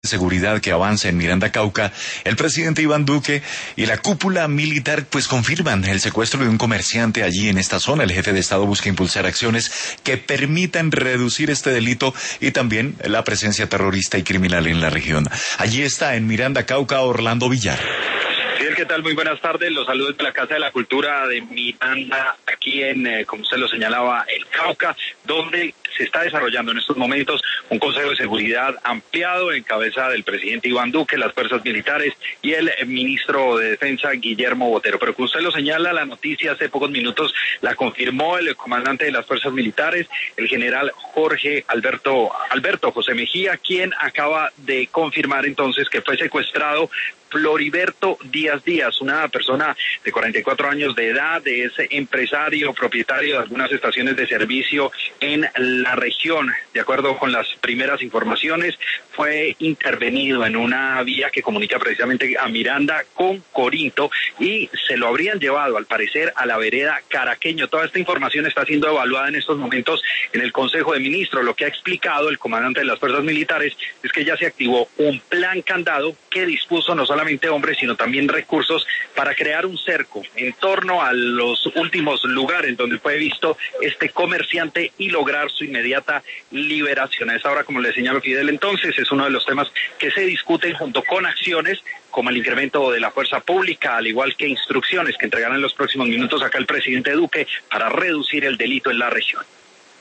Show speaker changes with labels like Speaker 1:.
Speaker 1: seguridad que avanza en Miranda, Cauca, el presidente Iván Duque y la cúpula militar pues confirman el secuestro de un comerciante allí en esta zona. El jefe de Estado busca impulsar acciones que permitan reducir este delito y también la presencia terrorista y criminal en la región. Allí está en Miranda, Cauca, Orlando Villar.
Speaker 2: ¿Qué tal? Muy buenas tardes. Los saludos de la Casa de la Cultura de Miranda, aquí en, como usted lo señalaba, el Cauca, donde se está desarrollando en estos momentos un Consejo de Seguridad ampliado en cabeza del presidente Iván Duque, las fuerzas militares y el ministro de Defensa, Guillermo Botero. Pero como usted lo señala, la noticia hace pocos minutos la confirmó el comandante de las fuerzas militares, el general Alberto José Mejía, quien acaba de confirmar entonces que fue secuestrado Floriberto Díaz, una persona de 44 años de edad, es empresario, propietario de algunas estaciones de servicio en la región. De acuerdo con las primeras informaciones, fue intervenido en una vía que comunica precisamente a Miranda con Corinto y se lo habrían llevado, al parecer, a la vereda Caraqueño. Toda esta información está siendo evaluada en estos momentos en el Consejo de Ministros. Lo que ha explicado el comandante de las fuerzas militares es que ya se activó un plan candado que dispuso no solamente hombres, sino también recursos para crear un cerco en torno a los últimos lugares donde fue visto este comerciante y lograr su inmediata liberación. A esa hora, como le señaló Fidel, entonces es uno de los temas que se discuten junto con acciones como el incremento de la fuerza pública, al igual que instrucciones que entregará en los próximos minutos acá el presidente Duque para reducir el delito en la región.